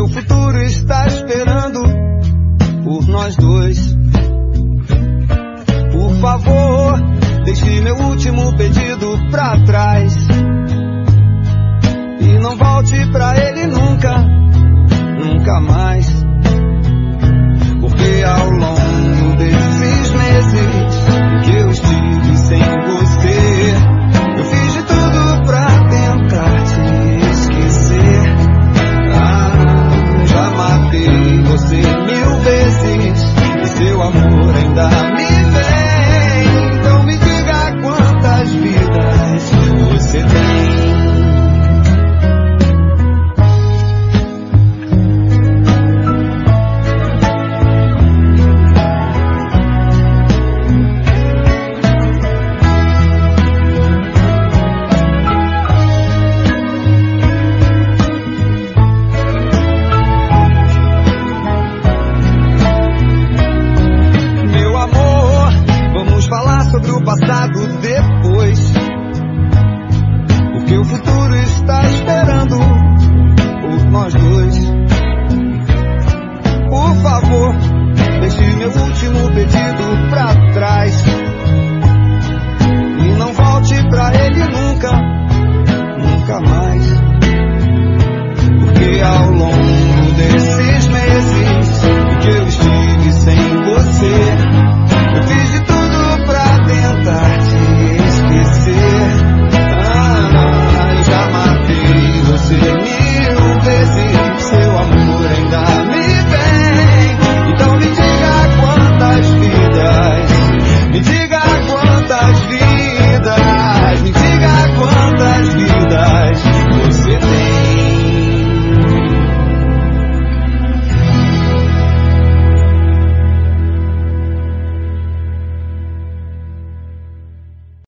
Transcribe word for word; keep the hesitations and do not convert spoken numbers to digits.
o futuro está esperando por nós dois. Por favor, deixe meu último pedido pra trás e não volte pra ele nunca, nunca mais. Porque ao longo desses meses que eu estive sem você, eu fiz de tudo pra tentar te esquecer. Ah, já matei você mil vezes e seu amor ainda me vem. Então me diga quantas vidas você tem. Sobre o passado depois, porque o futuro está esperando por nós dois.